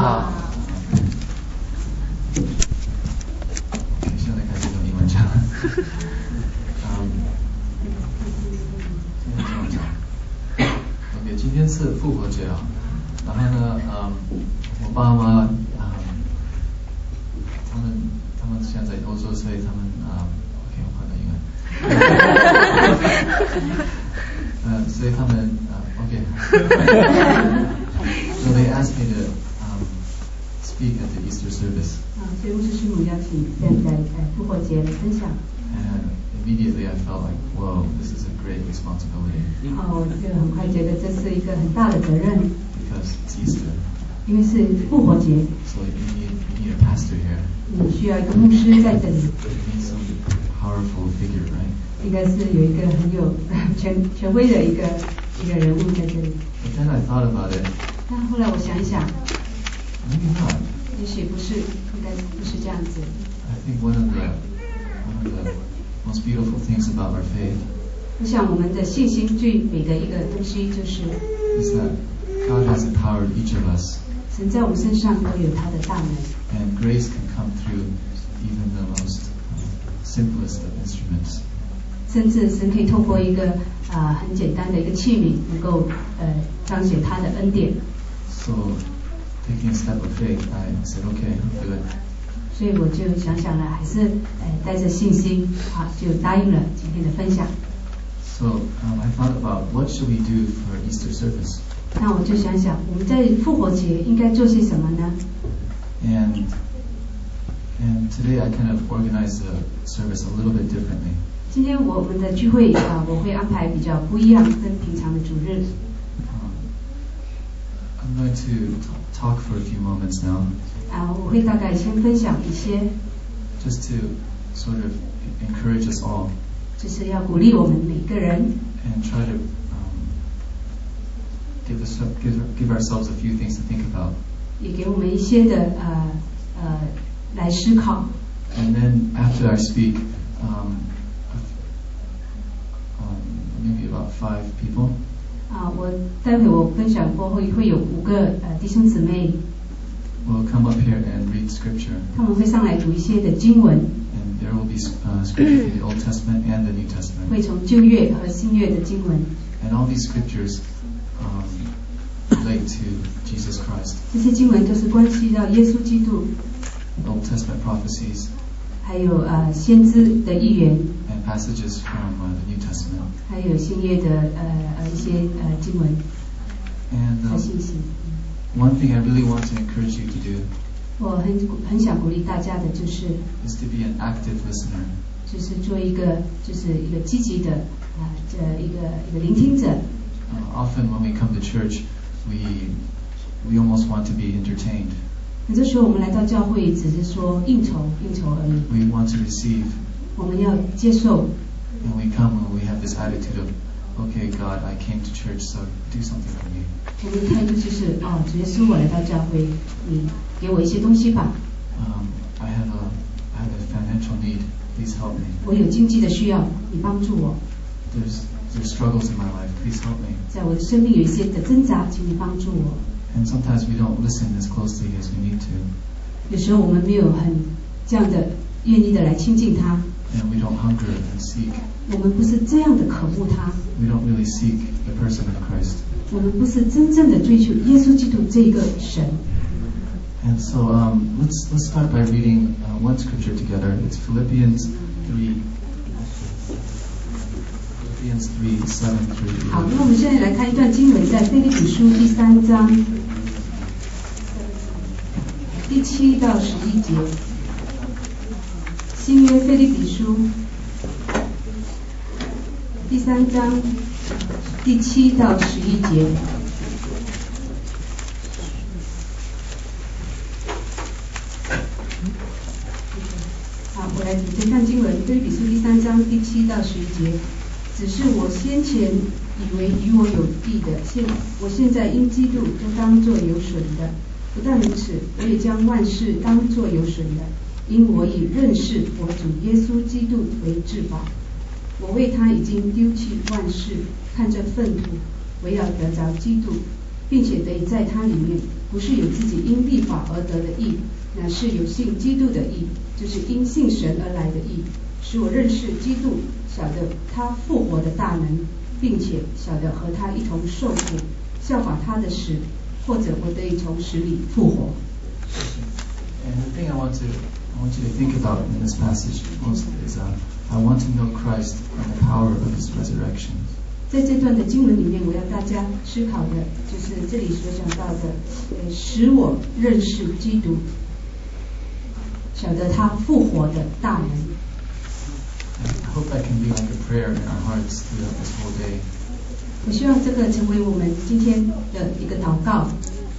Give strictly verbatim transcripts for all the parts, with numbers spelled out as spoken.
好。现在开始用英文讲。嗯，现在怎么讲 ？OK， 今天是复活节啊。然后呢，嗯，我爸妈，嗯，他们他们现在在欧洲，所以他们啊 ，OK， 我换了英文。呃，所以他们啊 ，OK。So they asked me to um, speak at the Easter service. 啊，所以牧师师母邀请在在呃复活节的分享。 And immediately I felt like, whoa, this is a great responsibility. 哦，就很快觉得这是一个很大的责任。 Because it's Easter. 因为是复活节。 So you need you need a pastor here. 你需要一个牧师在这里。 You need some powerful figure, right? 应该是有一个很有权权威的一个一个人物在这里。 But then I thought about it. 但后来我想一想。 Maybe not. 也许不是，应该不是这样子。 I think one of the one of the most beautiful things about our faith. 我想我们的信心最美的一个东西就是。 Is that God has empowered each of us. 神在我们身上都有他的大能。 And grace can come through even the most simplest of instruments. 甚至神可以透过一个啊、呃、很简单的一个器皿，能够呃彰显他的恩典。 So taking a step of faith, I said, okay, I'll do it. 所以我就想想了，还是呃带着信心啊，就答应了今天的分享。 So um, I thought about what should we do for Easter service. 那我就想想，我们在复活节应该做些什么呢 ？And and today I kind of organized the service a little bit differently. 今天我们的聚会啊，我会安排比较不一样，跟平常的主日。 Um, I'm going to talk for a few moments now. 啊，我会大概先分享一些。 Just to sort of encourage us all. 就是要鼓励我们每个人。 And try to um, give us give give ourselves a few things to think about. 也给我们一些的呃呃来思考。 And then after I speak, um, um, maybe about five people. 啊，我待会我分享过后会有五个呃弟兄姊妹。 Will come up here and read scripture. 他们会上来读一些的经文。 And there will be uh, scripture from the Old Testament and the New Testament. 会从旧约和新约的经文。 And all these scriptures um, relate to Jesus Christ. 这些经文都是关系到耶稣基督。 Old Testament prophecies. 还有呃先知的预言。 And passages from uh, the New Testament. 还有新约的呃呃一些呃经文。 And um, 和信息。 One thing I really want to encourage you to do. 我很很想鼓励大家的就是。 Is to be an active listener. 就是做一个就是一个积极的啊这一个一个聆听者。 Uh, often when we come to church, we we almost want to be entertained. 很多时候我们来到教会只是说应酬应酬而已。 We want to receive. 我们要接受。 And we come and we have this attitude of, okay, God, I came to church, so do something for me. 我们的态度就是哦，主耶稣，我来到教会，你给我一些东西吧。 Um, I have a I have a financial need. Please help me. 我有经济的需要，你帮助我。 There's there's struggles in my life. Please help me. 在我的生命有一些的挣扎，请你帮助我。 And sometimes we don't listen as closely as we need to. 有时候我们没有很这样的愿意的来亲近他。 And we don't hunger and seek. 我们不是这样的渴慕他。 We don't really seek the person of Christ. 我们不是真正的追求耶稣基督这一个神。 And so um, let's let's start by reading uh, one scripture together. It's Philippians three. Philippians three seven through. 好，那我们现在来看一段经文，在腓立比书第三章第七到十一节。新约腓立比书第三章第七到十一节。好，我来直接看经文，腓立比书第三章第七到十一节。只是我先前以为与我有益的，现我现在因基督都当作有损的。不但如此，我也将万事当作有损的，因我以认识我主耶稣基督为至宝。我为他已经丢弃万事，看这粪土，为要得着基督， 并且得以在他里面，不是有自己因立法而得的义，乃是有信基督的义，就是因信神而来的义，使我认识基督，晓得他复活的大能，并且晓得和他一同受苦，效法他的死，或者我得以从死里复活。 And the thing I want to I want you to think about in this passage most is uh, I want to know Christ and the power of His resurrection. 在这段的经文里面，我要大家思考的就是这里所讲到的，呃，使我认识基督，晓得他复活的大能。 I hope that can be like a prayer in our hearts throughout this whole day. 我希望这个成为我们今天的一个祷告。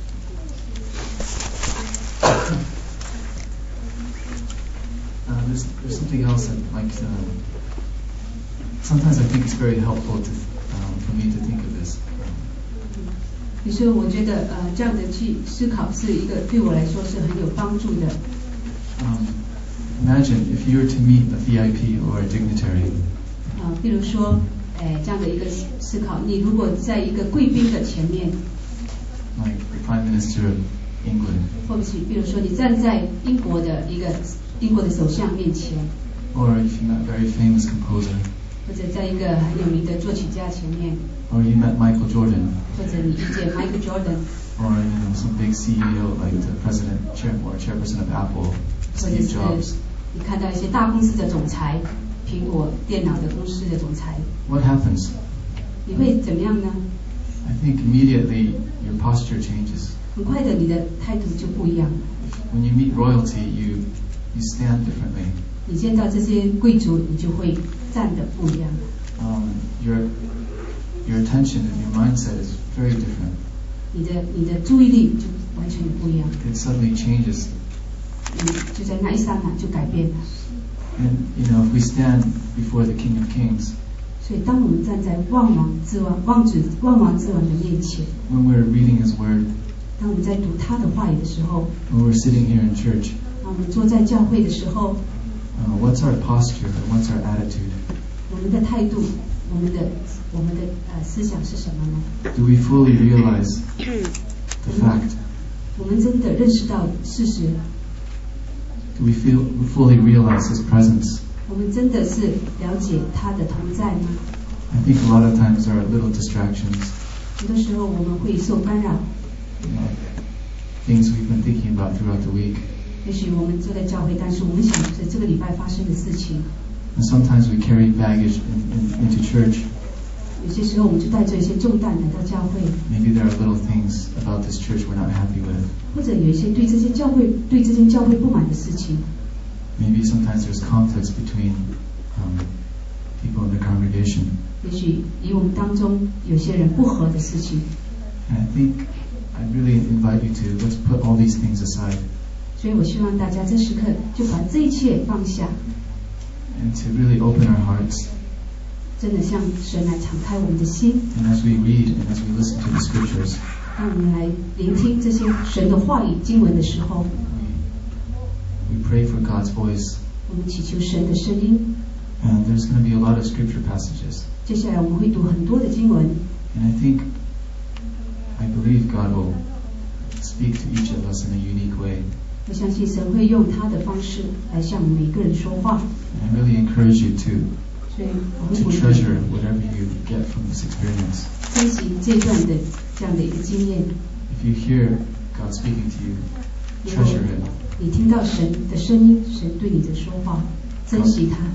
Uh, there's, there's something else that, like, uh, sometimes I think it's very helpful to, um, for me to think of this. 比如说，我觉得呃，这样的去思考是一个对我来说是很有帮助的。 Um, imagine if you were to meet a V I P or a dignitary. 啊、呃，比如说，哎，这样的一个思考，你如果在一个贵宾的前面， like the Prime Minister of England. 或者是比如说你站在英国的一个英国的首相面前， Or if you met a very famous composer. 或者在一个很有名的作曲家前面， Or you met Michael Jordan. 或者你遇见 Michael Jordan， Or you know some big C E O like the president, chair or chairperson of Apple, 或者 Steve 是 Jobs. 你看到一些大公司的总裁，苹果电脑的公司的总裁， What happens? 你会怎么样呢？ I think immediately your posture changes. 很快的，你的态度就不一样了。 When you meet royalty, you you stand differently. 你见到这些贵族，你就会站得不一样了。 Um, your your attention and your mindset is very different. 你的你的注意力就完全不一样， It suddenly changes. 你就在那一刹那就改变了。 And you know, if we stand before the King of Kings, 所以，当我们站在万王之王、万主万王之王的面前， when we're reading His Word, 当我们在读他的话语的时候， when we're sitting here in church, 当我们坐在教会的时候， uh, what's our posture and what's our attitude? 我们的态度，我们的我们的呃思想是什么呢？ Do we fully realize the fact? 我们真的认识到事实， Do we feel we fully realize His presence? 我们真的是了解他的同在吗？ I think a lot of times there are little distractions, 很多时候我们会受干扰， you know, things we've been thinking about throughout the week. 也许我们坐在教会，但是我们想的是这个礼拜发生的事情。 And sometimes we carry baggage in, in, into church. 有些时候我们就带着一些重担来到教会， Maybe there are little things about this church we're not happy with. 或者有一些对这些教会、对这间教会不满的事情。 Maybe sometimes there's conflicts between um, people in the congregation. 也许以我们当中有些人不合的事情， And I think I really invite you to let's put all these things aside 所以我希望大家这时刻就把这一切放下， and to really open our hearts. 真的向神来敞开我们的心。 And as we read and as we listen to the scriptures, 当我们来聆听这些神的话语经文的时候， we, we pray for God's voice. 我们祈求神的声音。 And there's going to be a lot of scripture passages. 接下来我们会读很多的经文， And I think, I believe God will speak to each of us in a unique way. 我相信神会用他的方式来向我们每个人说话。 And I really encourage you to 所以我会 to 鼓励 treasure whatever you get from this experience. 珍惜这段的这样的一个经验。 If you hear God speaking to you, 如果 treasure it. 你听到神的声音，神对你的说话，珍惜它。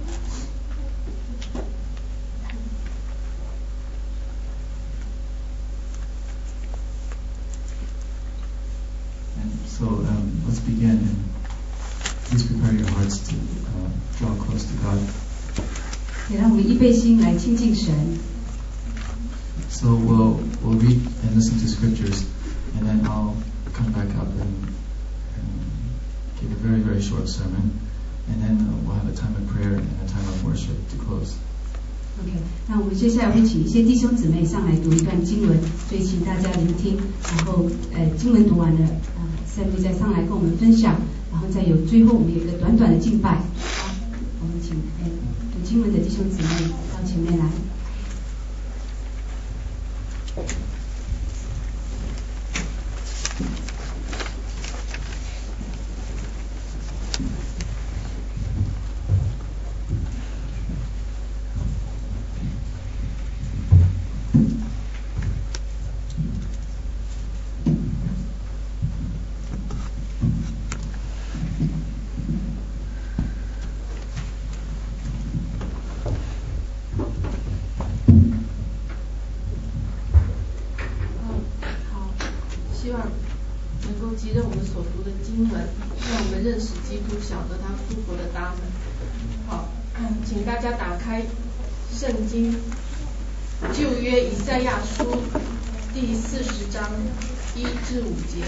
And so um, let's begin. And please prepare your hearts to uh, draw close to God. 也让我们预备心来亲近神。 So we'll we'll read and listen to scriptures, and then I'll come back up and, and give a very very short sermon, and then uh, we'll have a time of prayer and a time of worship to close. OK， 那我们接下来会请一些弟兄姊妹上来读一段经文，所以请大家聆听，然后呃经文读完了，啊、呃，三位再上来跟我们分享，然后再有最后我们有一个短短的敬拜。好，我们请呃读经文的弟兄姊妹到前面来。 能够记认我们所读的经文，让我们认识基督，晓得他复活的大门。好，请大家打开圣经旧约以赛亚书第四十章一至五节。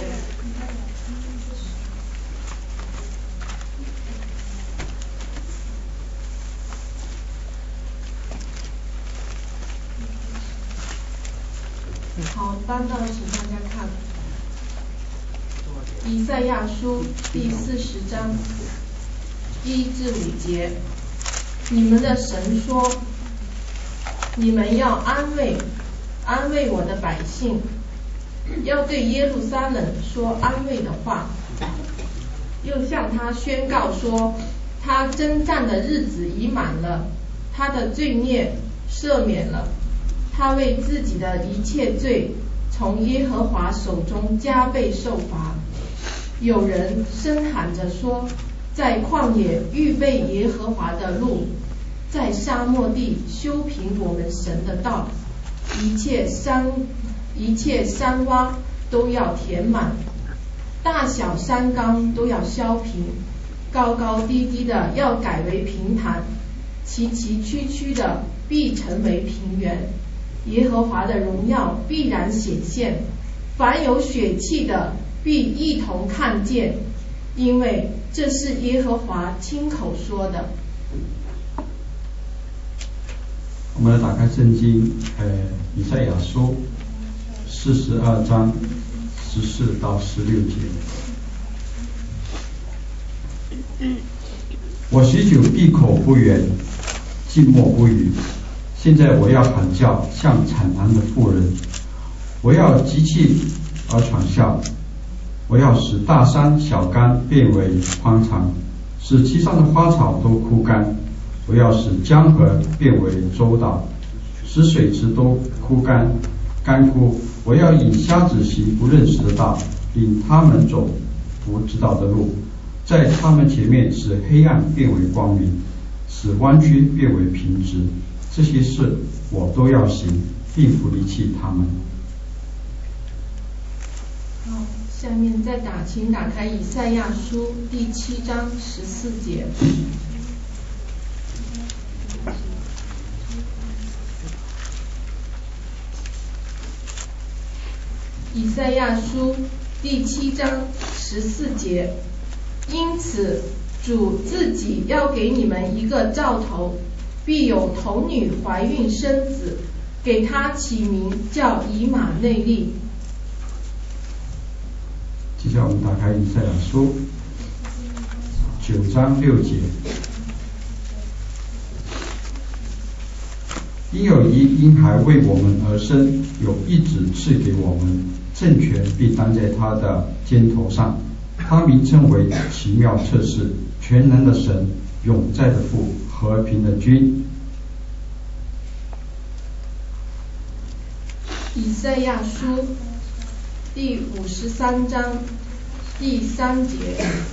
好，翻到请大家看以赛亚书第四十章一至五节。你们的神说，你们要安慰安慰我的百姓，要对耶路撒冷说安慰的话，又向他宣告说，他征战的日子已满了，他的罪孽赦免了，他为自己的一切罪从耶和华手中加倍受罚。有人声喊着说，在旷野预备耶和华的路，在沙漠地修平我们神的道，一切山一切山洼都要填满，大小山冈都要削平，高高低低的要改为平坦，崎崎岖岖的必成为平原。耶和华的荣耀必然显现，凡有血气的必一同看见，因为这是耶和华亲口说的。 我们来打开圣经，呃，以赛亚书四十二章十四到十六节。我许久闭口不言，静默不语。现在我要喊叫，像产难的妇人；我要急气而喘笑；我要使大山小干变为宽敞，使其上的花草都枯干；我要使江河变为洲岛，使水池都枯干干枯。我要引瞎子行不认识的道，引他们走不知道的路，在他们前面使黑暗变为光明，使弯曲变为平直。这些事我都要行，并不离弃他们。 好，下面再打，请打开以赛亚书第七章十四节。以赛亚书第七章十四节，因此主自己要给你们一个兆头，必有童女怀孕生子，给他起名叫以马内利。 接下来我们打开以赛亚书九章六节，因有一婴孩为我们而生，有一子赐给我们，政权必担在他的肩头上，他名称为奇妙策士，全能的神，永在的父，和平的君。 以赛亚书第五十三章第三节。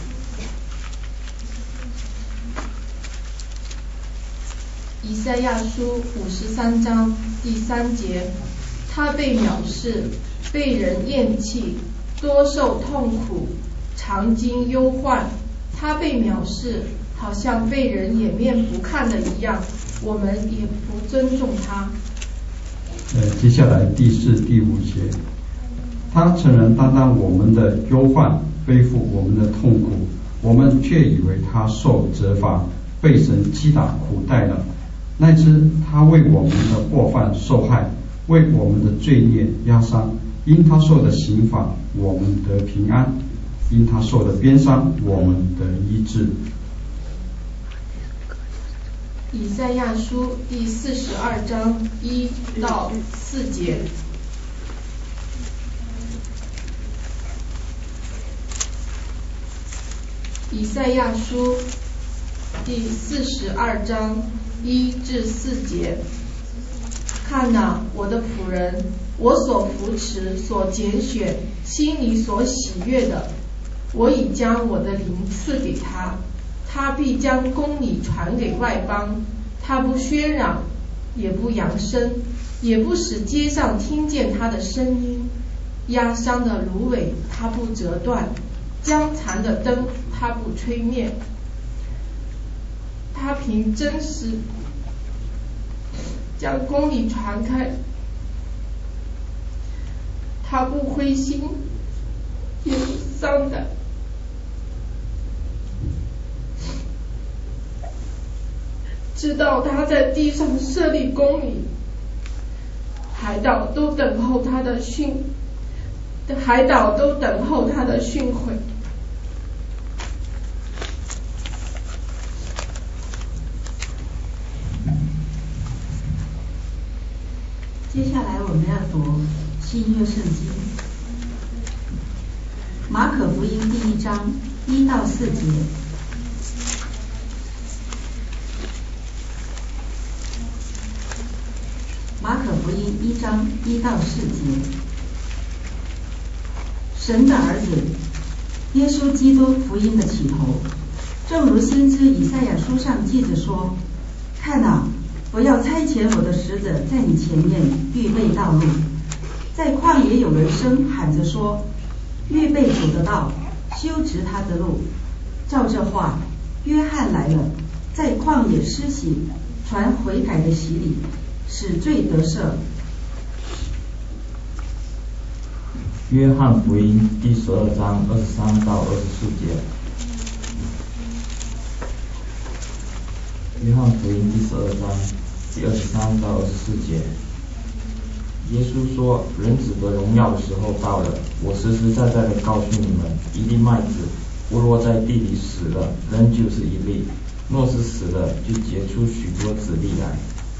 以赛亚书五十三章第三节，他被藐视，被人厌弃，多受痛苦，常经忧患。他被藐视，好像被人掩面不看的一样，我们也不尊重他。 呃，接下来第四、第五节，他曾人担当我们的忧患，背负我们的痛苦，我们却以为他受责罚，被神击打苦待了。乃知他为我们的过犯受害，为我们的罪孽压伤。因他受的刑罚，我们得平安；因他受的鞭伤，我们得医治。 以赛亚书第四十二章一到四节。以赛亚书第四十二章一至四节。看哪，我的仆人，我所扶持、所拣选、心里所喜悦的，我已将我的灵赐给他，他必将公理传给外邦。他不喧嚷，也不扬声，也不使街上听见他的声音。 压伤的芦苇他不折断，将残的灯他不吹灭。他凭真实将公理传开，他不灰心也不丧胆，直到他在地上设立公理，海岛都等候他的训，海岛都等候他的训诲。 接下来我们要读新约圣经，马可福音第一章一到四节。马可福音一章一到四节。神的儿子耶稣基督福音的起头，正如先知以赛亚书上记着说：看哪，我要差遣我的使者在你前面预备道路。在旷野有人声喊着说：预备主的道，修直他的路。照这话，约翰来了，在旷野施洗，传悔改的洗礼，使罪得赦。 约翰福音第十二章二十三到二十四节。约翰福音第十二章第二十三到二十四节。耶稣说：人子得荣耀的时候到了，我实实在在的告诉你们，一粒麦子不落在地里死了，仍旧是一粒；若是死了，就结出许多子粒来。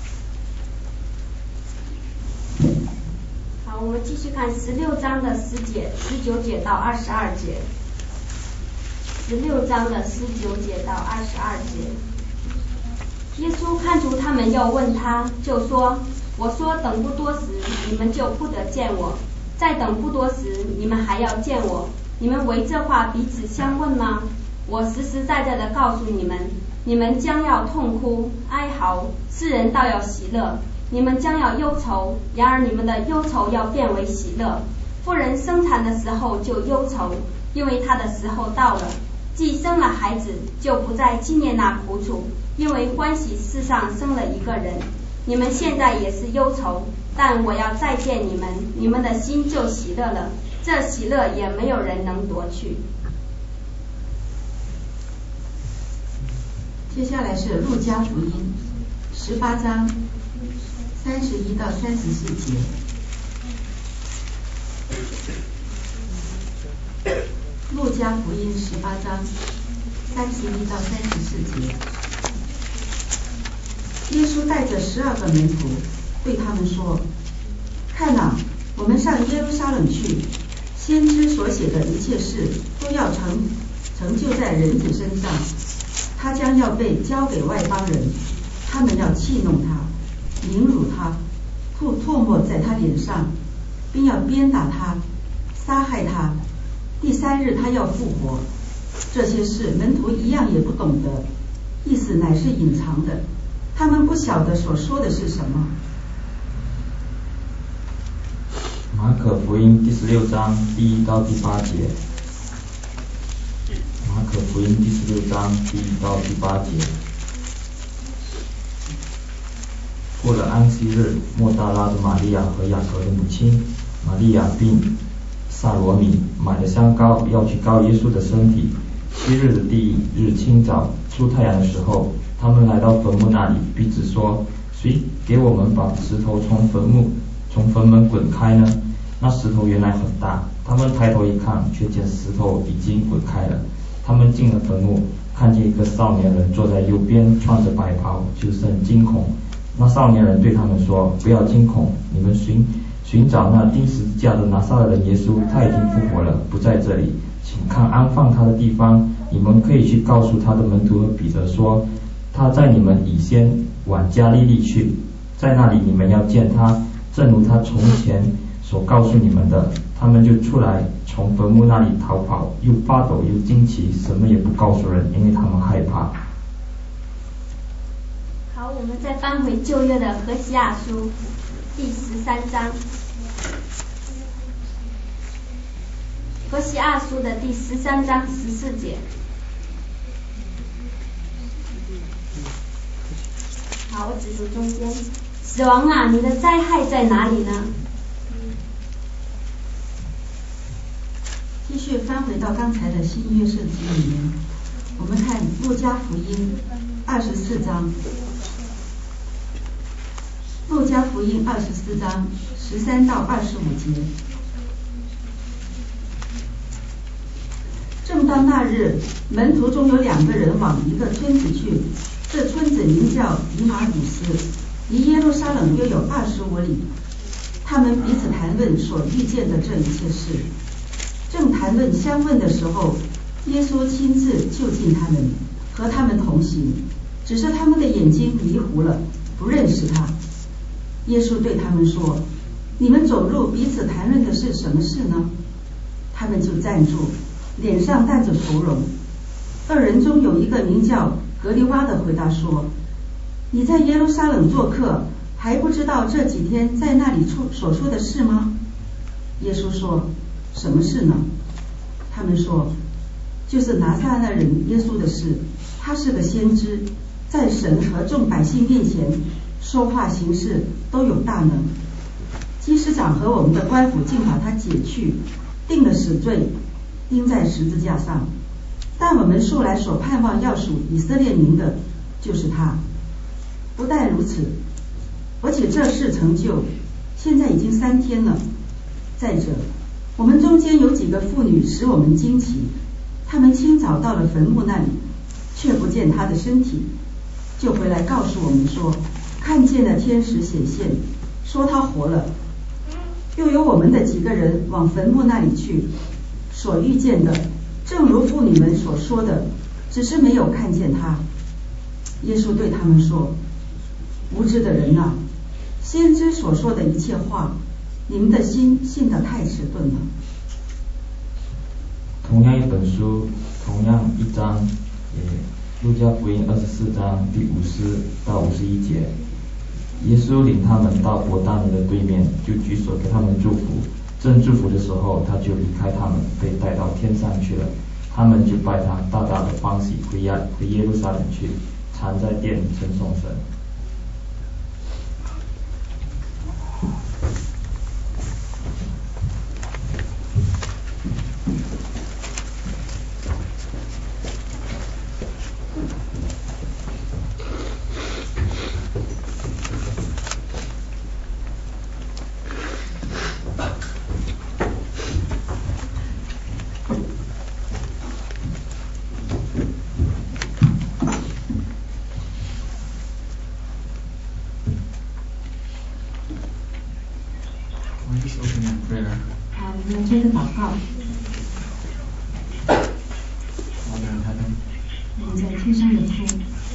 好，我们继续看十六章的十节、十九节到二十二节。十六章的十九节到二十二节。耶稣看出他们要问他，就说：我说等不多时，你们就不得见我；再等不多时，你们还要见我。你们为这话彼此相问吗？我实实在在的告诉你们，你们将要痛哭哀嚎，世人倒要喜乐；你们将要忧愁，然而你们的忧愁要变为喜乐。妇人生产的时候就忧愁，因为她的时候到了；既生了孩子，就不再纪念那苦楚，因为欢喜世上生了一个人。你们现在也是忧愁，但我要再见你们，你们的心就喜乐了，这喜乐也没有人能夺去。 接下来是路加福音十八章三十一到三十四节。路加福音十八章三十一到三十四节。耶稣带着十二个门徒对他们说：看哪，我们上耶路撒冷去，先知所写的一切事都要成成就在人子身上。他将要被交给外邦人，他们要戏弄他，凌辱他，吐唾沫在他脸上，并要鞭打他，杀害他。第三日他要复活。这些事门徒一样也不懂得，意思乃是隐藏的，他们不晓得所说的是什么。 马可福音第十六章第一到第八节。马可福音第十六章第一到第八节。过了安息日，抹大拉的玛利亚和雅各的母亲玛利亚并撒罗米买了香膏，要去膏耶稣的身体。七日的第一日清早，出太阳的时候，他们来到坟墓那里，彼此说：谁给我们把石头从坟墓从坟门滚开呢？那石头原来很大，他们抬头一看，却见石头已经滚开了。他们进了坟墓，看见一个少年人坐在右边，穿着白袍，就甚惊恐。那少年人对他们说：不要惊恐，你们寻寻找那钉十字架的拿撒勒人耶稣，他已经复活了，不在这里，请看安放他的地方。你们可以去告诉他的门徒和彼得说，他在你们以先往加利利去，在那里你们要见他，正如他从前所告诉你们的。他们就出来，从坟墓那里逃跑，又发抖又惊奇，什么也不告诉人，因为他们害怕。 好，我们再翻回旧约的何西阿书第十三章。 何西阿书的第十三章十四节。好，我指出中间。死亡啊，你的灾害在哪里呢？ 继续翻回到刚才的新约圣经里面，我们看路加福音二十四章。路加福音二十四章十三到二十五节。正当那日，门徒中有两个人往一个村子去，这村子名叫以马忤斯，离耶路撒冷约有二十五里。他们彼此谈论所遇见的这一切事。正谈论相问的时候，耶稣亲自就近他们，和他们同行，只是他们的眼睛迷糊了，不认识他。耶稣对他们说：你们走路彼此谈论的是什么事呢？他们就站住，脸上带着愁容。二人中有一个名叫格利洼的回答说：你在耶路撒冷做客，还不知道这几天在那里出所说的事吗？耶稣说：什么事呢？他们说：就是拿撒勒人耶稣的事。他是个先知，在神和众百姓面前说话行事都有大能。祭司长和我们的官府竟把他解去，定了死罪，钉在十字架上。但我们素来所盼望要属以色列民的，就是他。不但如此，而且这事成就，现在已经三天了。再者，我们中间有几个妇女使我们惊奇，她们清早到了坟墓那里，却不见他的身体，就回来告诉我们说，看见了天使显现，说他活了。又有我们的几个人往坟墓那里去，所遇见的正如妇女们所说的，只是没有看见他。耶稣对他们说：无知的人啊，先知所说的一切话，你们的心信得太迟钝了。 同样一本书，同样一章，也路加福音二十四章第五十到五十一节。耶稣领他们到伯大尼的对面，就举手给他们祝福。正祝福的时候，他就离开他们，被带到天上去了。他们就拜他，大大的欢喜，回耶回耶路撒冷去，常在殿里称颂神。 好，我们来做一个祷告。我们在天上的父，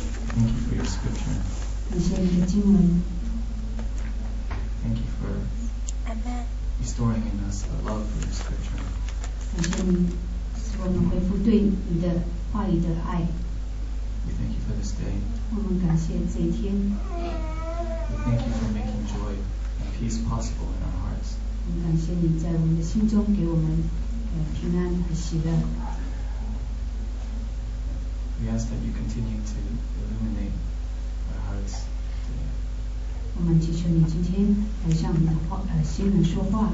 感谢你的经文。 Thank you for restoring in us the love for your scripture. 感谢你使我们恢复对你的话语的爱。 We thank you for this day. 我们感谢这一天。 We thank you for making joy and peace possible in our hearts. 我们感谢你在我们的心中给我们呃平安和喜乐。 We ask that you continue to illuminate our hearts today. 我们祈求你今天来向我们的话呃心人说话。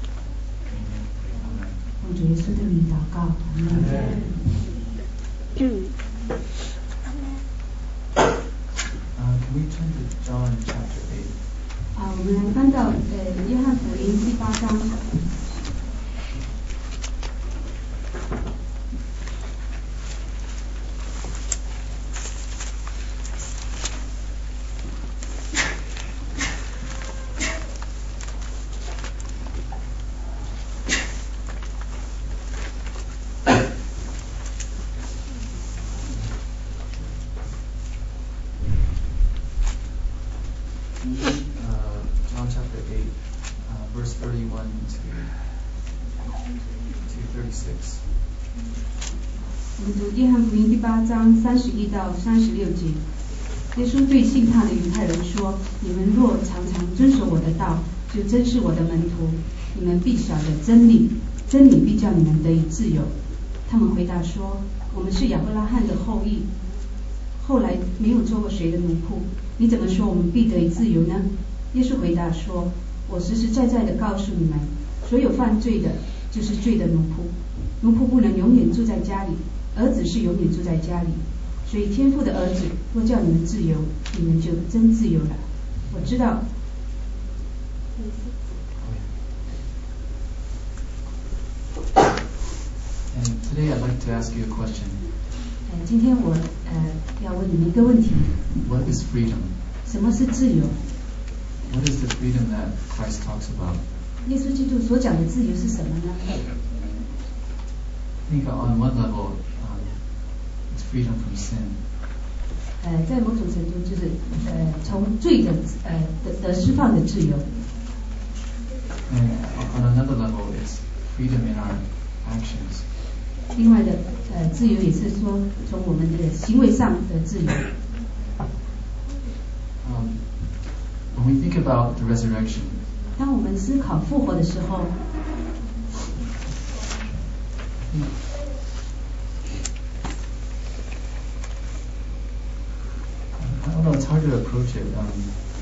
奉主耶稣的名祷告，阿门。 Uh, can we turn to John chapter eight? 啊，我们来翻到呃约翰福音第八章。 Verse thirty-one to to thirty-six. 我们读约翰福音第八章三十一到三十六节。耶稣对信他的犹太人说：你们若常常遵守我的道，就真是我的门徒，你们必晓得真理， 真理必叫你们得以自由。他们回答说，我们是亚伯拉罕的后裔，后来没有做过谁的奴仆，你怎么说我们必得以自由呢？耶稣回答说，我实实在在的告诉你们，所有犯罪的就是罪的奴仆，奴仆不能永远住在家里，儿子是永远住在家里。所以天父的儿子若叫你们自由，你们就真自由了。我知道 And today I'd like to ask you a question. 呃今天我呃要问你们一个问题， What is freedom? 什么是自由？ What is the freedom that Christ talks about? 耶稣基督所讲的自由是什么呢？ I think on one level, um, it's freedom from sin. 呃，在某种程度就是呃从罪的呃得得释放的自由。 And on another level, it's freedom in our actions. 另外的呃自由也是说从我们的行为上的自由。 Um, when we think about the resurrection, 当我们思考复活的时候， I don't know, it's hard to approach it. Um,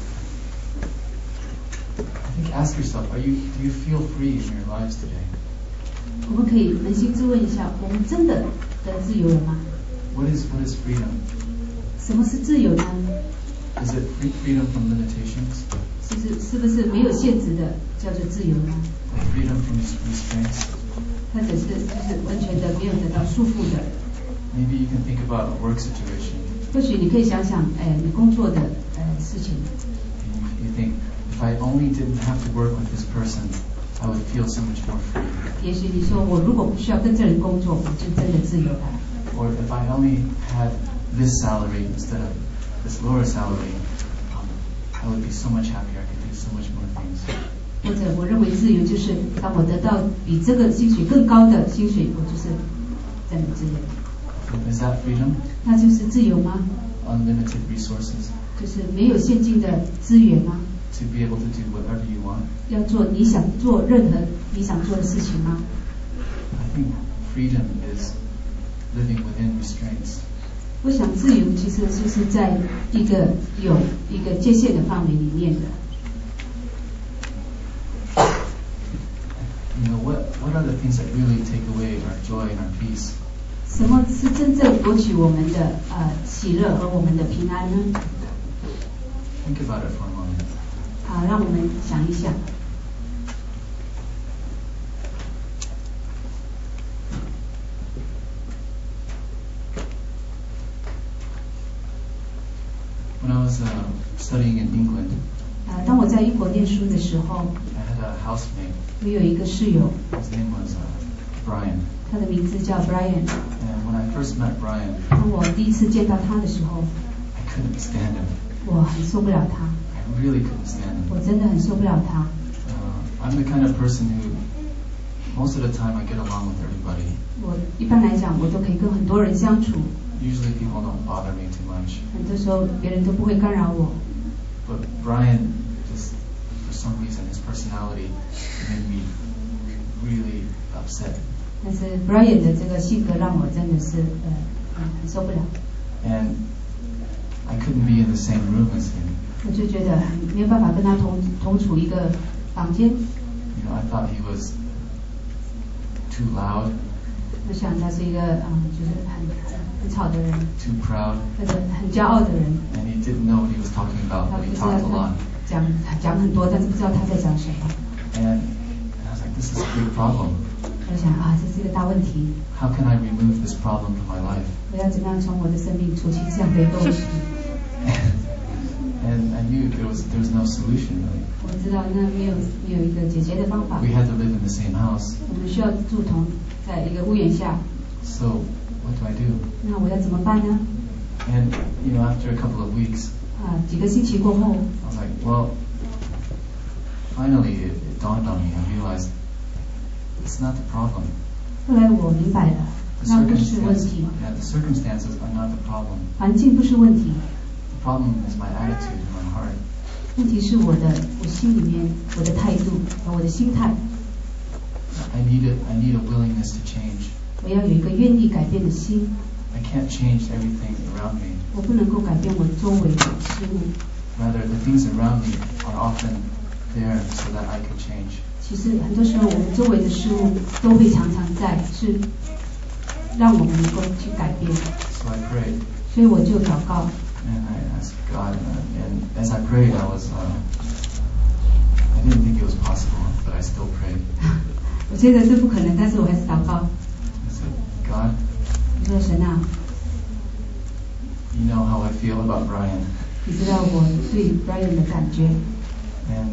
I think ask yourself, are you, do you feel free in your lives today? 我们可以扪心自问一下，我们真的得自由了吗？ What is, what is freedom? 什么是自由呢？ Is it free freedom from limitations? 是不是是不是没有限制的叫做自由呢？ Or freedom from restraints? 或者是就是完全的没有得到束缚的？ Maybe you can think about a work situation. 或许你可以想想，哎，你工作的呃事情。 And you, you think, if I only didn't have to work with this person, I would feel so much more free. 也许你说我如果不需要跟这人工作，我就真的自由了。 Or if I only had this salary instead of this lower salary, um, I would be so much happier. I could do so much more things. 或者我认为自由就是当我得到比这个薪水更高的薪水，我就是真的自由。 Is that freedom? 那就是自由吗？ Unlimited resources 就是没有限定的资源吗？ to be able to do whatever you want. 要做你想做任何你想做的事情吗？ I think freedom is living within restraints. 我想自由其实就是在一个有一个界限的范围里面的。 You know, what, what are the things that really take away our joy and our peace? 什么是真正夺取我们的呃喜乐和我们的平安呢？ Think about it for a moment. 好，让我们想一想。 When I was uh, studying in England, 呃，当我在英国念书的时候， I had a housemate. 我有一个室友， His name was uh, Brian. 他的名字叫 Brian。 And when I first met Brian, 当我第一次见到他的时候， I couldn't stand him. 我很受不了他， I really couldn't stand 我 him. 真的很受不了他。 Uh, I'm the kind of person who, most of the time, I get along with everybody. 我一般来讲，我都可以跟很多人相处， Usually people don't bother me too much. 很多时候别人都不会干扰我。 But Brian, just for some reason, his personality made me really upset. 但是 Brian 的这个性格让我真的是呃嗯很受不了， And I couldn't be in the same room as him. 我就觉得很没有办法跟他同同处一个房间。 You know, I thought he was too loud, 我想他是一个嗯就是很很很吵的人， too proud, 或者很骄傲的人。 and he didn't know what he was talking about, 他 but 不 he 知道 talked a 他 lot. 讲讲很多，但是不知道他在讲什么。 And, and I was like, this is a big problem. 我想啊，这是一个大问题， How can I remove this problem from my life? 我要怎么样从我的生命除去这样的一个问题？ And I knew there was there was no solution really. 我知道那没有没有一个解决的方法。 We had to live in the same house. 我们需要住同在一个屋檐下， So what do I do? 那我要怎么办呢？ And you know, after a couple of weeks, 啊，几个星期过后， I was like, well, finally it, it dawned on me. I realized it's not the problem. 后来我明白了， The 那不是问 circumstances, 题， yeah, the circumstances are not the problem. 环境不是问题， The problem is my attitude and my heart. 问题是我的我心里面我的态度和我的心态。 I need a, I need a willingness to change. 我要有一个愿意改变的心。 I can't change everything around me. 我不能够改变我周围的事物。 Rather, the things around me are often there so that I can change. 其实很多时候我们周围的事物都会常常在，是让我们能够去改变。 So I prayed. 所以我就祷告。 And I asked God, and, and as I prayed, I was, uh, I didn't think it was possible, but I still prayed. 我觉得这不可能，但是我还是祷告。 I said, God, 我说神啊， you know how I feel about Brian. 你知道我对 Brian 的感觉。 And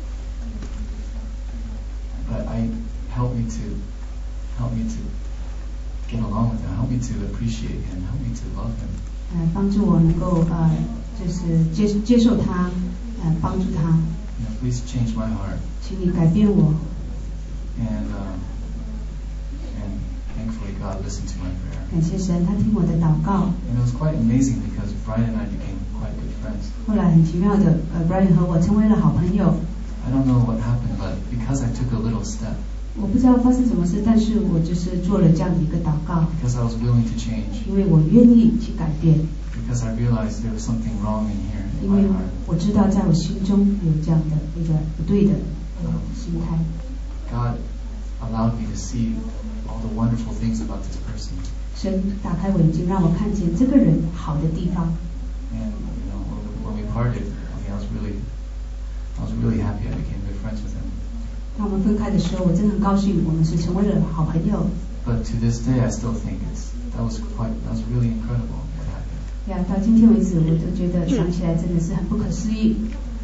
but I help me to help me to get along with him. Help me to appreciate him. Help me to love him. 呃，帮助我能够呃，就是接接受他，呃，帮助他。 You know, please change my heart. 请你改变我。 And uh, and thankfully God listened to my prayer. 感谢神，他听我的祷告。 And it was quite amazing because Brian and I became quite good friends. 后来很奇妙的，呃 ，Brian 和我成为了好朋友。 I don't know what happened, but because I took a little step. 我不知道发生什么事，但是我就是做了这样的一个祷告。 Because I was willing to change. 因为我愿意去改变。 Because I realized there was something wrong in here in 因 my 为 heart. 我知道在我心中有这样的一个不对的呃心态。 God allowed me to see all the wonderful things about this person. 神打开我眼睛，让我看见这个人好的地方。 And you know, when we, when we parted, I mean, I was really, I was really happy I became good friends with him. 当我们分开的时候，我真的很高兴，我们是成为了好朋友。 But to this day, I still think it's that was quite, that was really incredible what happened. 呀，到今天为止，我都觉得想起来真的是很不可思议。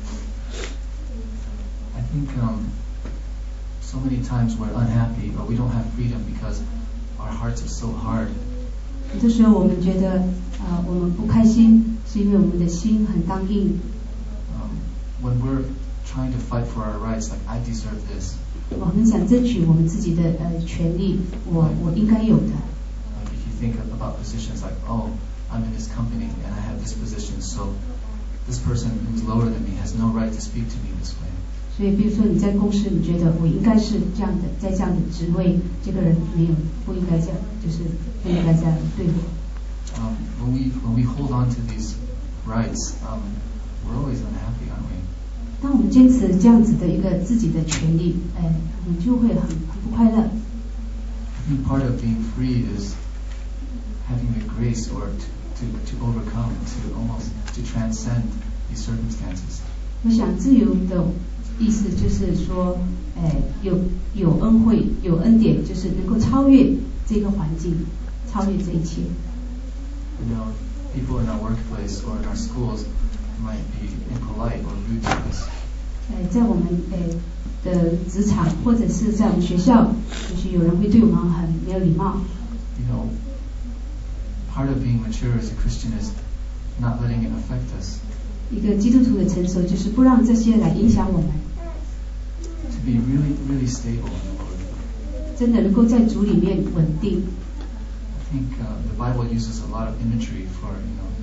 I think um, so many times we're unhappy or we don't have freedom because our hearts are so hard. 很多时候我们觉得，呃，我们不开心，是因为我们的心很刚硬。 Um, when we're trying to fight for our rights, like I deserve this. 我们想争取我们自己的呃权利，我我应该有的。 Like if you think about positions like, oh, I'm in this company and I have this position, so this person who's lower than me has no right to speak to me this way. 所以，比如说你在公司，你觉得我应该是这样的，在这样的职位，这个人没有不应该这样，就是不应该这样对我。 Um, when we when we hold on to these rights, um, we're always unhappy, aren't we? 当我们坚持这样子的一个自己的权利，哎，我们就会很很不快乐。 I think part of being free is having the grace or to, to, to overcome, to almost to transcend these circumstances. 我想自由的意思就是说，哎，有有恩惠，有恩典，就是能够超越这个环境，超越这一切。 You know, people in our workplace or in our schools might be impolite or rude to us. 哎，在我们哎的职场或者是在我们学校，也许有人会对我们很没有礼貌。 You know, part of being mature as a Christian is not letting it affect us. 一个基督徒的成熟，就是不让这些来影响我们。 To be really, really stable in the Lord. 真的能够在主里面稳定。 I think uh, the Bible uses a lot of imagery for, you know,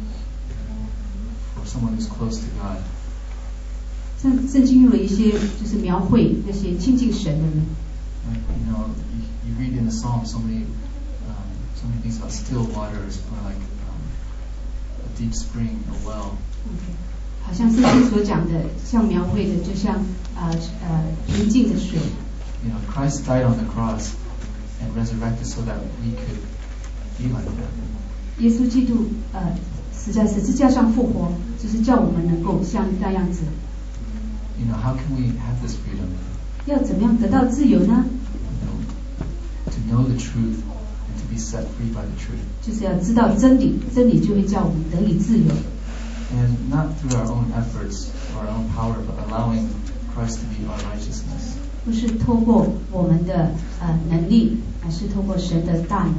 for someone who's close to God. 像圣经用了一些就是描绘那些亲近神的人。 Like, you know, you, you read in the Psalm so many, um, so many things about still waters or like um, a deep spring, a well. Okay. 好像圣经所讲的，像描绘的，就像呃呃平静的水。 You know, Christ died on the cross and resurrected so that we could be like that. 耶稣基督呃死在十字架上复活，就是叫我们能够像那样子。 You know, how can we have this freedom? 要怎么样得到自由呢？ You know, to know the truth and to be set free by the truth. 就是要知道真理，真理就会叫我们得以自由。 And not through our own efforts or our own power, but allowing Christ to be our righteousness. 不是透过我们的呃能力，而是透过神的大能。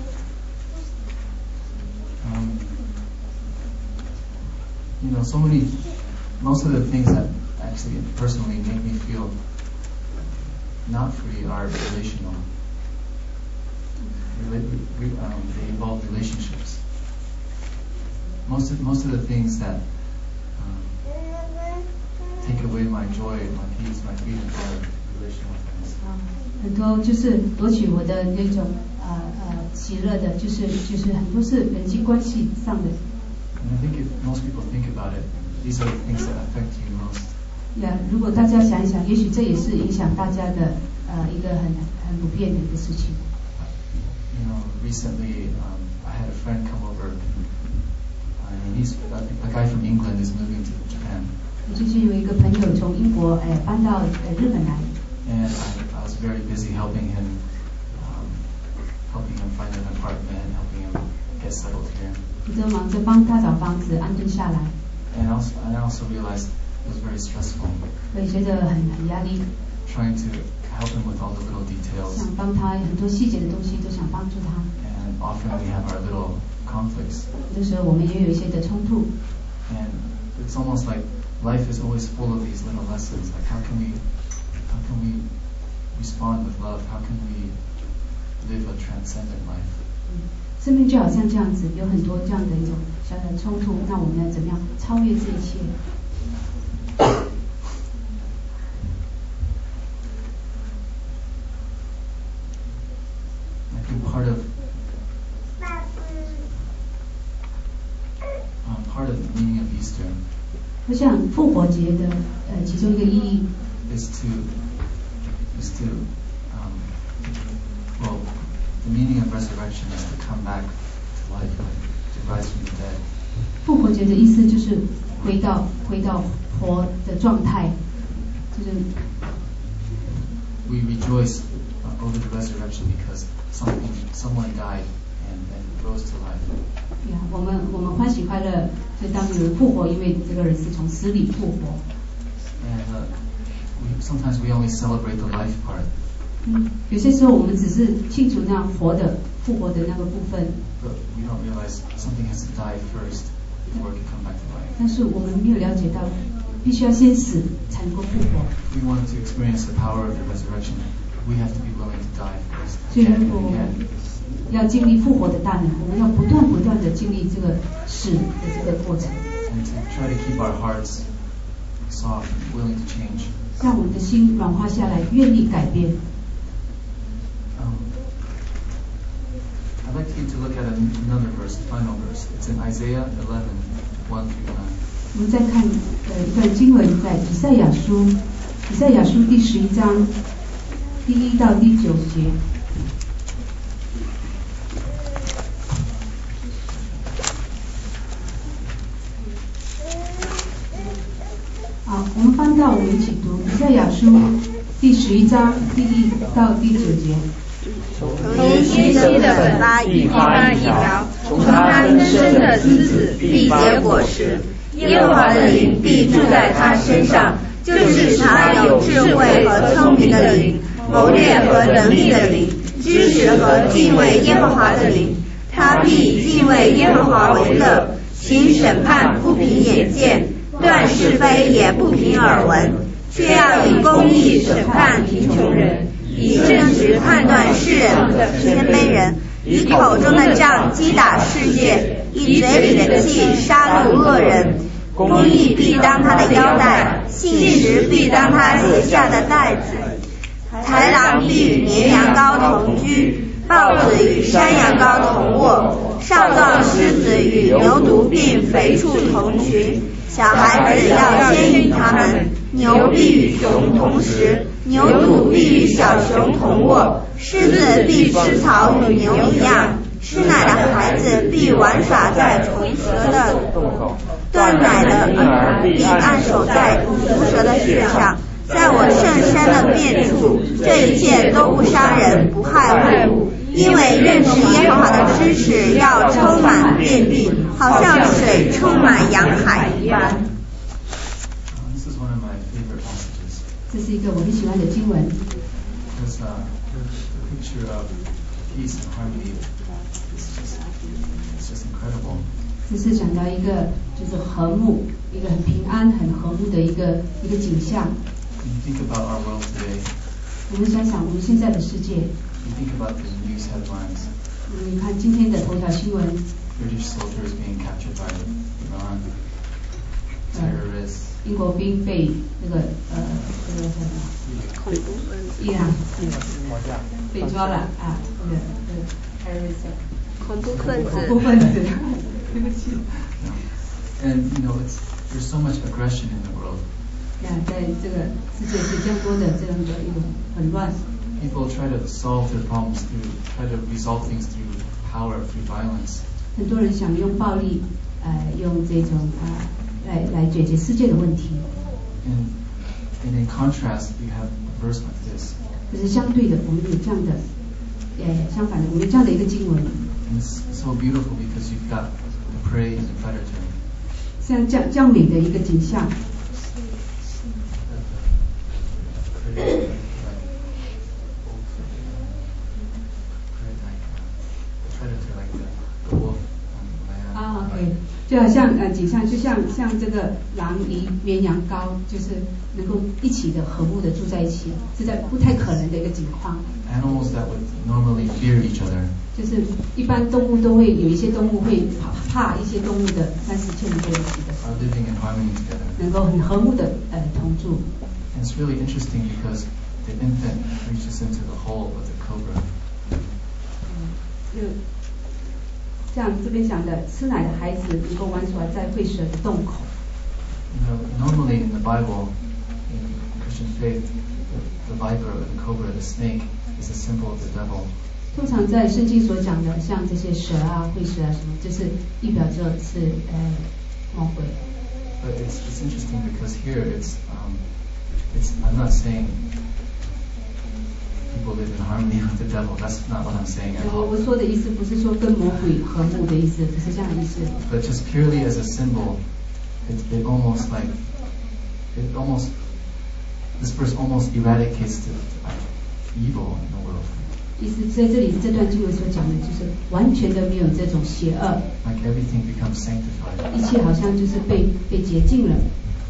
Um, you know, so many, most of the things that actually personally make me feel not free are relational. Rela- re- um, they involve relationships. Most of most of the things that um, take away my joy, my peace, my freedom are relational things. 啊，很多就是夺取我的那种呃呃喜乐的，就是就是很多是人际关系上的。 And I think if most people think about it, these are the things that affect you most. 呀，如果大家想一想，也许这也是影响大家的呃一个很很普遍的一个事情。 You know, recently um, I had a friend come over, and he's a, a guy from England is moving to Japan. 最近有一个朋友从英国呃搬到呃日本来。 And I, I was very busy helping him, um, helping him find an apartment, helping him get settled here. 我就忙着帮他找房子安顿下来。 And also, I also realized it was very stressful. 我也觉得很很压力。 Trying to help him with all the little details. 想帮他很多细节的东西都想帮助他。 And often we have our little conflicts. 有时候我们也有一些的冲突。 And it's almost like life is always full of these little lessons. Like how can we, how can we respond with love? How can we live a transcendent life? 生命就好像这样子，有很多这样的一种小小的冲突，那我们要怎么样超越这一切？ I think part of um, part of the meaning of Easter 我想复活节的呃其中一个意义 is to is to um, well the meaning of resurrection is to come back to life, to rise from the dead. 复活节的意思就是回到回到活的状态，就是 we rejoice uh, over the resurrection because something someone died and then rose to life. 呀，我们我们欢喜快乐，就当有人复活，因为这个人是从死里复活。 And uh, we, sometimes we only celebrate the life part. 嗯，有些时候我们只是庆祝那样活的复活的那个部分。 But we don't realize something has to die first before it can come back to life. 但是我们没有了解到，必须要先死才能够复活。 If we want to experience the power of the resurrection, we have to be willing to die first. 所以 Again 如 and 果 again. 要经历复活的大能，我们要不断不断的经历这个死的这个过程， And to try to keep our hearts soft and willing to change. 让我们的心软化下来，愿意改变。 Um, I'd like you to look at another verse, the final verse. It's in Isaiah eleven, one through nine. 我们再看呃一段经文，在以赛亚书，以赛亚书第十一章第一到第九节。 好，我们翻到我们一起读以赛亚书第十一章第一到第九节。 从耶西的本拉一花一条，从他根生的枝子必结果实。耶和华的灵必住在他身上，就是他有智慧和聪明的灵，谋略和能力的灵，知识和敬畏耶和华的灵。他必敬畏耶和华为乐，行审判不凭眼见，断是非也不凭耳闻，却要以公义审判贫穷人，以正直判断世人和谦卑人，以口中的杖击打世界，以嘴里的气杀戮恶人。公义必当他的腰带，信实必当他鞋下的带子。豺狼必与绵羊羔同居，豹子与山羊羔同卧，少壮狮子与牛犊并肥畜同群。小孩子要先与他们，牛必与熊同食，牛犊必与小熊同卧，狮子必吃草与牛一样。吃奶的孩子必玩耍在虫蛇的洞口，断奶的婴儿必按手在毒蛇的血上。在我圣山的遍处，这一切都不伤人，不害物，因为认识耶和华的知识要充满遍地，好像水充满洋海一般。 This is one of my favorite passages. 这是一个我很喜欢的经文。 Because uh, the picture of peace and harmony is just, it's just incredible. 这是讲到一个就是和睦，一个很平安、很和睦的一个一个景象。 When you think about our world today, 我们想想我们现在的世界， you think about the news headlines, 你看今天的头条新闻， British soldiers being captured by Iran, 呃 terrorists. is 英国兵被那个呃这个什么恐怖分子， 伊朗被抓了啊，那个那个 terrorism 恐怖分子， 恐怖分子，对不起。 And you know, it's there's so much aggression in the world. 那在这个世界是这样多的这样的一种混乱。 People try to solve their problems through, try to resolve things through power, through violence. 很多人想用暴力，呃，用这种啊、呃、来来解决世界的问题。 And, and in contrast, we have a verse like this. 可是相对的，我们有这样的，呃，相反的，我们有这样的一个经文。 And it's so beautiful because you've got the prey and the predator. 像这样这样美的一个景象。啊 ，OK， 就好像呃景象，就像像这个狼离绵羊羔，就是能够一起的和睦的住在一起，是在不太可能的一个情况。 Animals that would normally fear each other. 就是一般动物都会有一些动物会怕一些动物的，但是却能够一起的， Are living in harmony together. 能够很和睦的呃同住。 And it's really interesting because the infant reaches into the hole of the cobra. 就像这边讲的，吃奶的孩子能够玩耍在会蛇的洞口。 You know, normally in the Bible, in Christian faith, the, the viper, the cobra, the snake is a symbol of the devil. 通常在圣经所讲的，像这些蛇啊、会蛇啊什么，就是意表着是呃魔鬼。 But it's it's interesting because here it's um it's I'm not saying people live in harmony with the devil. That's not what I'm saying at 我 all. 我说的意思不是说跟魔鬼和睦的意思，不是这样的意思。 But just purely as a symbol, it it almost like it almost this verse almost eradicates the like, evil in the world. 意思在这里这段经文所讲的，就是完全的没有这种邪恶， Like everything becomes sanctified. 一切好像就是被被洁净了。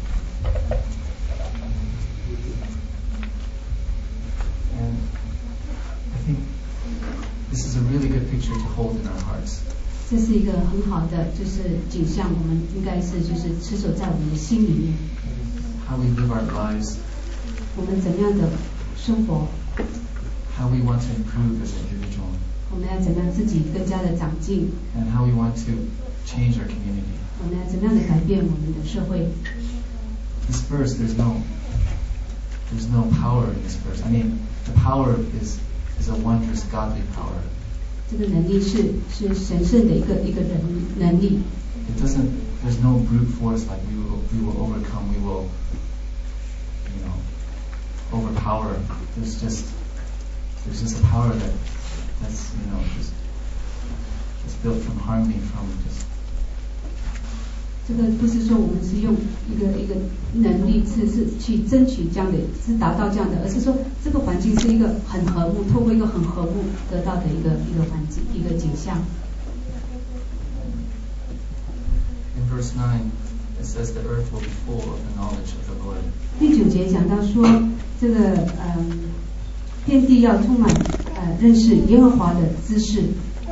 And I think this is a really good picture to hold in our hearts. 这是一个很好的就是景象，我们应该是就是持守在我们的心里面。 How we live our lives, 我们怎么样的生活， how we want to improve as an individual, 我们要怎么样自己更加的长进， and how we want to change our community. 我们要怎么样的改变我们的社会。 This verse, there's no there's no power in this verse. I mean, the power is is a wondrous godly power. 这个能力是是神圣的一个一个人能力， It doesn't. There's no brute force like we will we will overcome. We will, you know, overpower. There's just there's just a power that that's you know just just built from harmony, from just 这个不是说我们是用一个一个能力是是去争取这样的，是达到这样的，而是说这个环境是一个很和睦，透过一个很和睦得到的一个一个环境一个景象。 In verse nine, it says the earth will be full of the knowledge of the Lord. 第九节讲到说，这个嗯，遍地要充满呃认识耶和华的知识。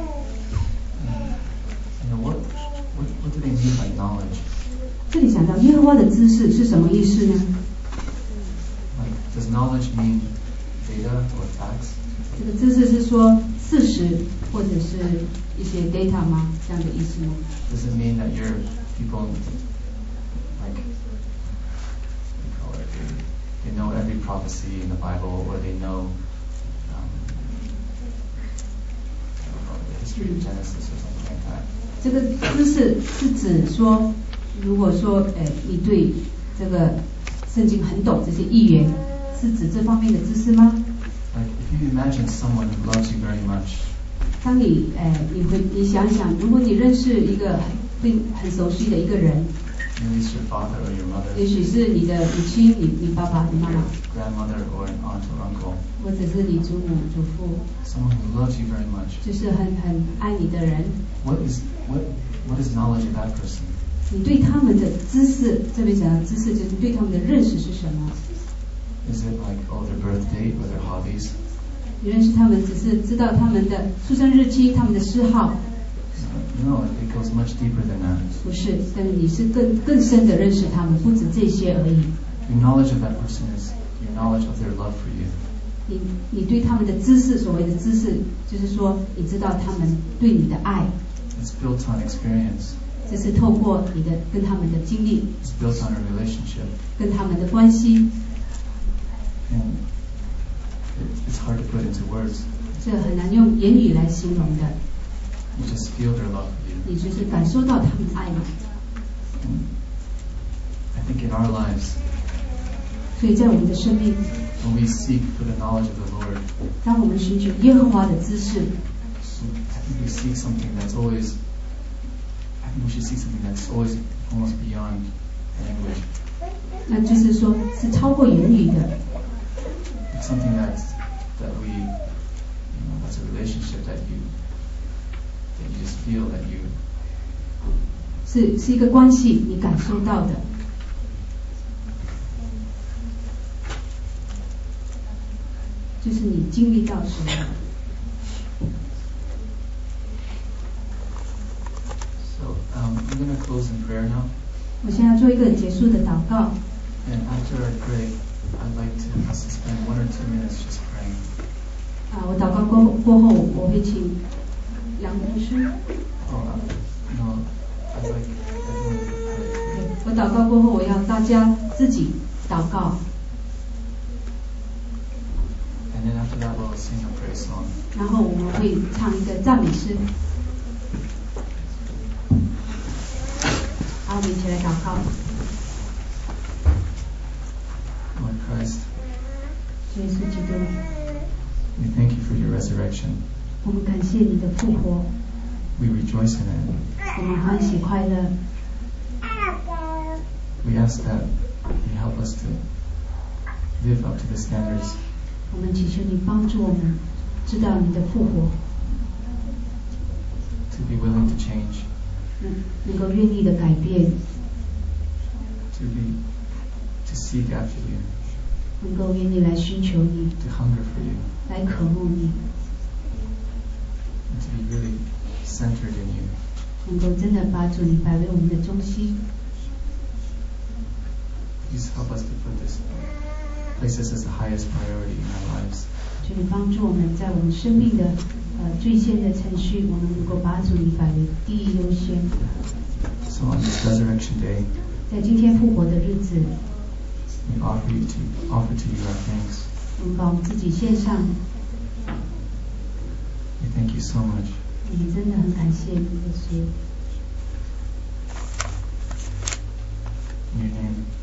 You know what what what do they mean by knowledge? 这里讲到耶和华的知识是什么意思呢？ Like, does knowledge mean data or facts? 这个知识是说事实或者是一些 data 吗？这样的意思吗？ Does it mean that your people like what do you call it? They, they know every prophecy in the Bible, or they know um, I don't know, the history of Genesis or something like that? 这个知识是指说，如果说呃你对这个圣经很懂这些译言，是指这方面的知识吗？ Like if you imagine someone who loves you very much, 当你呃你会你想想，如果你认识一个很对很熟悉的一个人， maybe it's your father or your mother, 也许是你的母亲、你你爸爸、你妈妈， grandmother or an aunt or uncle, 或者是你祖母、祖父， someone who loves you very much. 就是很很爱你的人， What is what what is knowledge of that person? 你对他们的知识，这边讲的知识就是对他们的认识是什么？ Is it like oh their birth date or their hobbies? 你认识他们只是知道他们的出生日期、他们的嗜好， No, it goes much deeper than that. 不是，但是你是更更深的认识他们，不止这些而已。 Your knowledge of that person is your knowledge of their love for you. 你你对他们的知识，所谓的知识，就是说你知道他们对你的爱。 It's built on experience. 这是透过你的跟他们的经历。 It's built on a relationship. 跟他们的关系。 And it, it's hard to put into words. 这很难用言语来形容的。 You just feel their love for you. 你就是感受到他们爱你。 And I think in our lives, 所以在我们的生命 when we seek for the knowledge of the Lord, 当我们寻求耶和华的知识 I think we seek something that's always, I think we should seek something that's always almost beyond language. 那就是说是超过言语的。 It's something that's, that we, you know, that's a relationship that you, that you just feel that you, 是是一个关系，你感受到的。就是你经历到什么。 So um, I'm going to close in prayer now. 我现在做一个结束的祷告。 And after I pray, I'd like to us to spend one or two minutes just praying. 啊，我祷告过过后，我会请杨牧师。 Oh, uh, no, I'd like everyone to pray. 我祷告过后，我要大家自己祷告。 And then after that, we'll sing a praise song. 然后我们会唱一个赞美诗。好，我们一起来祷告。 Lord Christ, 耶稣基督， we thank you for your resurrection. 我们感谢你的复活， We rejoice in it. 我们欢喜快乐。 We ask that you help us to live up to the standards, 我们祈求你帮助我们知道你的复活， to be willing to change, 能能够愿意的改变， to be, to seek after you, 能够愿意来寻求你， to hunger for you, 来渴慕你， and to be really centered in you. 能够真的把主你摆为我们的中心。 Please help us to put this, place this as the highest priority in our lives. 求你帮助我们在我们生命的呃最先的程序，我们能够把主你摆为第一优先。 So on this resurrection day, 在今天复活的日子， we offer you to offer to you our thanks. 我们把我们自己献上， We thank you so much. 我们真的很感谢你，耶稣。 In your name.